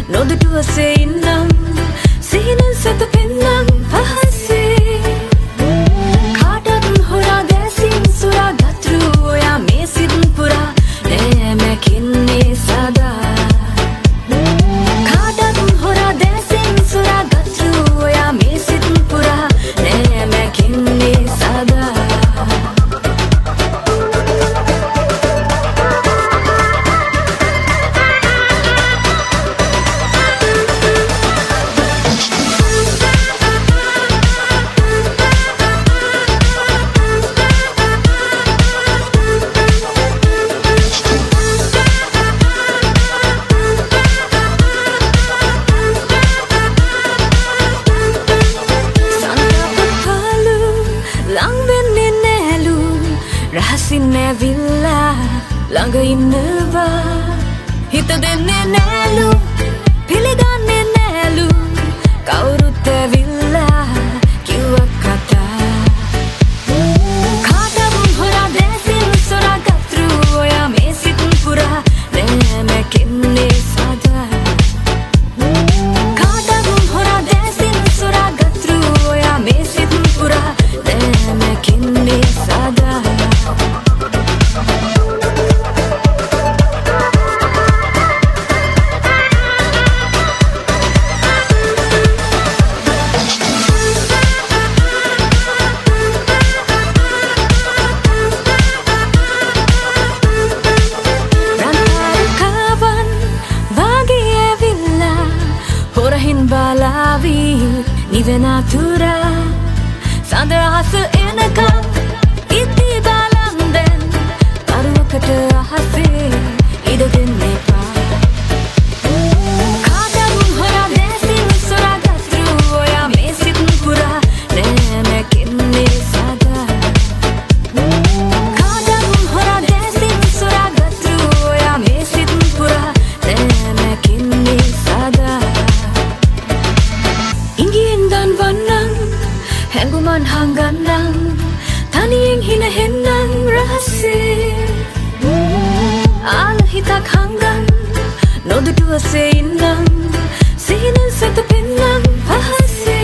නොදුටුව සෙයින්නම් සිහිනෙන් සත පෙන්නම් පහසේ කාටත් හොරා දැසින් සුරා ගත්රු ඔයා මේ සිත් පුරා නෑ මැකෙන්නේ සදා කාටත් හොරා දැසින් සුරා ගත්රු ඔයා මේ සිත් පුරා නෑ මැකෙන්නේ සදා රහසින් නැවිල්ලා ළඟ ඉන්නවා හිත දෙන්නේ නෑලු පිළිගන්නේ නෑලු කවුරුත් ඇවිල්ලා කිව්ව කතා කාටම හොරා දැසින් සොරා ගත්රු ඔයා මේ සිත් පුරා නෑ මැකෙන්නේ සදා කාටම හොරා දැසින් සොරා ගත්රු ඔයා මේ සිත් පුරා නෑ මැකෙන්නේ සදා බලාවි නිවෙනතුරා සඳරහස එනකම් ඉති බලන් දැන් අරුවකට අහසේ ඉඩ දෙන්න එපා කාටම හොරා දැසින් සොරා ගත්රු ඔයා මේ සිත් පුරා නෑ මැකෙන්නේ සදා කාටම හොරා දැසින් සොරා ගත්රු ඔයා මේ සිත් පුරා නෑ මැකෙන්නේ සදා ඉංගියෙන් වන්නං හැඟුමන් හංගන්නම් තනියෙන් හින හෙන්නම් රහසේ ආල හිතක් හංගන් නොදුටුව සෙයින්නම් සිහිනෙන් සත පෙන්නම් පහසේ